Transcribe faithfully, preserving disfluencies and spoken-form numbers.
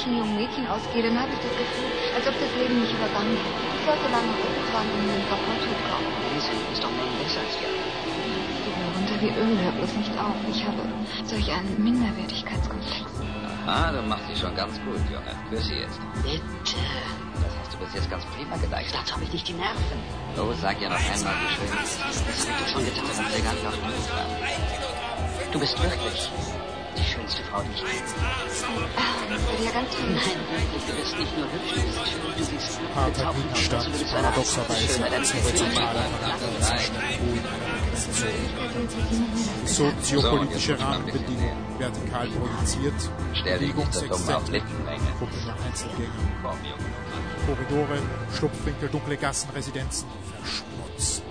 hübschen jungen Mädchen ausgehe, dann habe ich das Gefühl, als ob das Leben mich übergangen hätte. Ich sollte lange irgendwann in den Verkäufer kommen. Lisa ist doch morgen besser als wir. Ich gehe runter wie Öl, hör bloß nicht auf. Ich habe solch einen Minderwertigkeitskomplex. Aha, du machst dich schon ganz gut, Junge. Küsse jetzt. Bitte. Das hast du bis jetzt ganz prima geleistet. Dazu habe ich nicht die Nerven. Oh, sag ja noch einmal, wie schön es ist. Das habe ich doch schon getan. Elegant auf den Mund haben. Du bist wirklich die schönste Frau, die ich kenne. Das würde ja ganz viel. Nein, wirklich, du bist nicht nur hübsch, du bist schön, du siehst Pater Wittgenstadt paradoxerweise als horizontaler soziopolitische Rahmenbedingungen vertikal projiziert, Stell dich nicht so dumm auf Lippenlänge. Gruppe Einzelgänge, Komm, Junge. Korridore, Schlupfwinkel, dunkle Gassen, Residenzen verschmutzt.